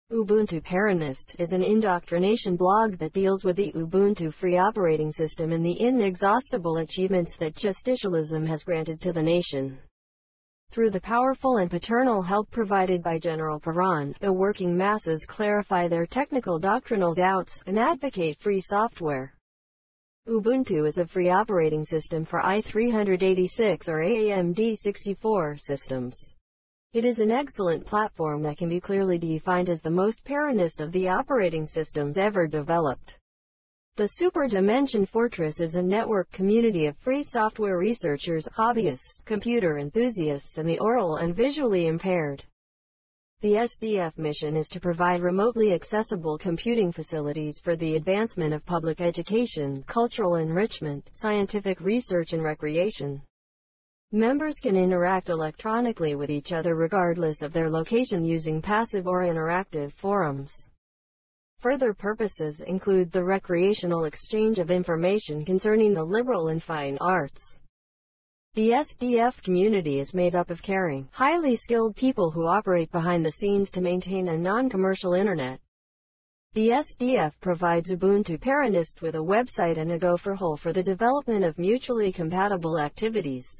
Ubuntu Paranist is an indoctrination blog that deals with the Ubuntu free operating system and the inexhaustible achievements that justicialism has granted to the nation. Through the powerful and paternal help provided by General Peron, the working masses clarify their technical doctrinal doubts and advocate free software. Ubuntu is a free operating system for i386 or AMD64 systems. It is an excellent platform that can be clearly defined as the most Peronist of the operating systems ever developed. The Super Dimension Fortress is a network community of free software researchers, hobbyists, computer enthusiasts, and the oral and visually impaired. The SDF mission is to provide remotely accessible computing facilities for the advancement of public education, cultural enrichment, scientific research, and recreation. Members can interact electronically with each other regardless of their location using passive or interactive forums. Further purposes include the recreational exchange of information concerning the liberal and fine arts. The SDF community is made up of caring, highly skilled people who operate behind the scenes to maintain a non-commercial internet. The SDF provides Ubuntu Paranist with a website and a Gopher hole for the development of mutually compatible activities.